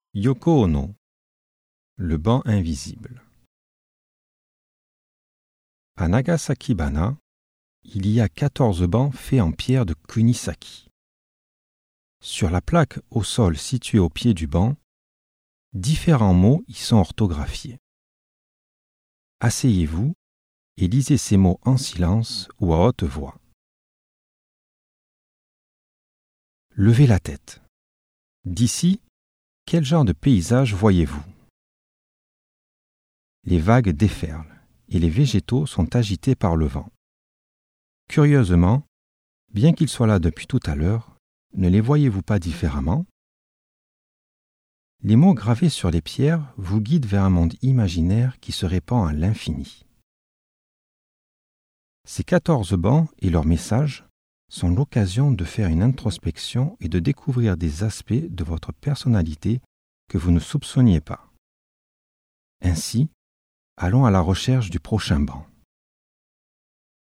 Yoko Ono, le banc invisible. À Nagasaki-bana, il y a 14 bancs faits en pierre de Kunisaki. Sur la plaque au sol située au pied du banc, différents mots y sont orthographiés. Asseyez-vous et lisez ces mots en silence ou à haute voix. Levez la tête. D'ici, quel genre de paysage voyez-vous ? Les vagues déferlent et les végétaux sont agités par le vent. Curieusement, bien qu'ils soient là depuis tout à l'heure, ne les voyez-vous pas différemment ? Les mots gravés sur les pierres vous guident vers un monde imaginaire qui se répand à l'infini. Ces 14 bancs et leurs messages sont l'occasion de faire une introspection et de découvrir des aspects de votre personnalité que vous ne soupçonniez pas. Ainsi, allons à la recherche du prochain banc.